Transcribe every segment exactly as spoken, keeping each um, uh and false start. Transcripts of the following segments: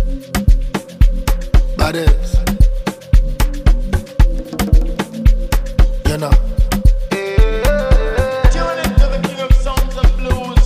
Baddest. You know. Tune into the king of sounds and blues.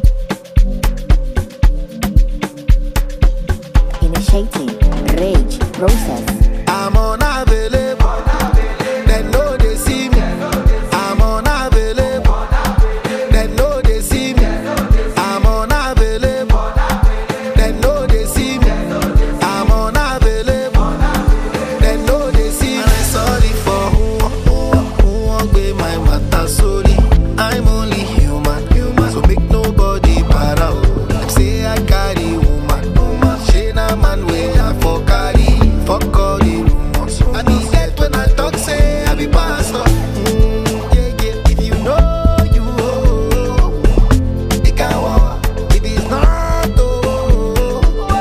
Initiating rage process. I'm unavailable. They know they see me. I'm unavailable. They know they see me. I'm unavailable. They know they see me. I'm unavailable. They know they see me. And I'm sorry for who, who, who won't be my matter. Sorry, I'm only human. Human. So make nobody para. Them say I carry woman. Woman. She na man way I for carry. Fuck all the rumors. I need that when I talk, say I be pastor. Mm, yeah, yeah. If you know, you know. It can walk. If it's not, oh,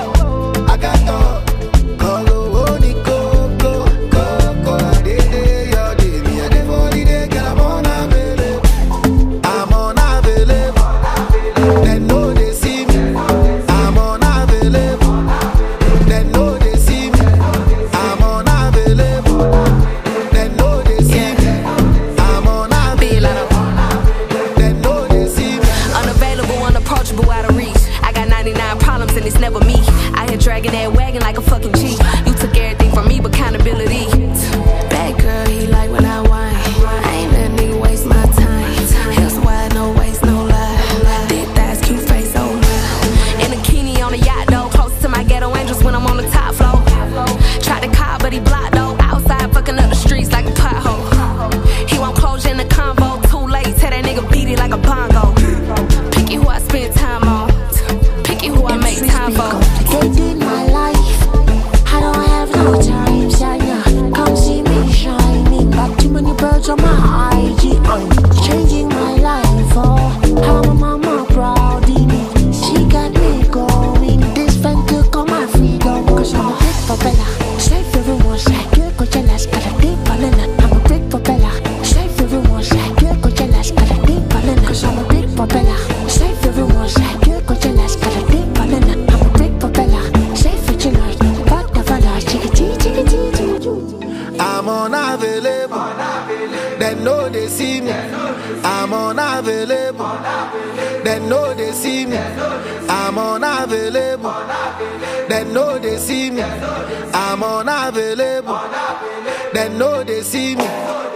I got talk. Call the only go, go, go, go. They, they, your day, me, I dey for the day, girl, I'm unavailable. I'm unavailable. They know they see me. I'm unavailable. They know they see me. I'm unavailable. They know they see me. I'm unavailable. They know they see me. Unavailable, unapproachable, out of reach. I got ninety-nine problems and it's never me. I here dragging that wagon like a fucking G. You took everything from me but accountability. Bad girl, he like when I whine. I ain't let a nigga waste my time. Heels wide, no waist, no lie. Thick thighs, cute face, oh my. In a bikini on a yacht though. Close to my ghetto angels when I'm on the top floor. Tried to call but he blocked though. Outside fucking up the streets like a pothole. He won't close in the convo. Too late, tell that nigga beat it like a bongo. Picky who I spend time on. Picky who I make time for. Complicated my life. I don't have no time, Shania. Come see me shining. Got too many birds on my I G. I'm changing my life. Oh, how my mama proud in me. She got me going. This fan took all my freedom. Cause I'm a big propeller. Save everyone, say good, go jealous. Got a deep banana. I'm a big propeller. Save everyone, say good, go jealous. Got a deep banana. Cause I'm a big propeller. Save everyone, say good, go jealous. Got a deep banana. I'm a big propeller. Save it, you know. But the fella, chickity, chickity, chickity. I'm unavailable. They know they see me. I'm unavailable. They know they see me. I'm unavailable. They know they see me. I'm unavailable. They know they see me.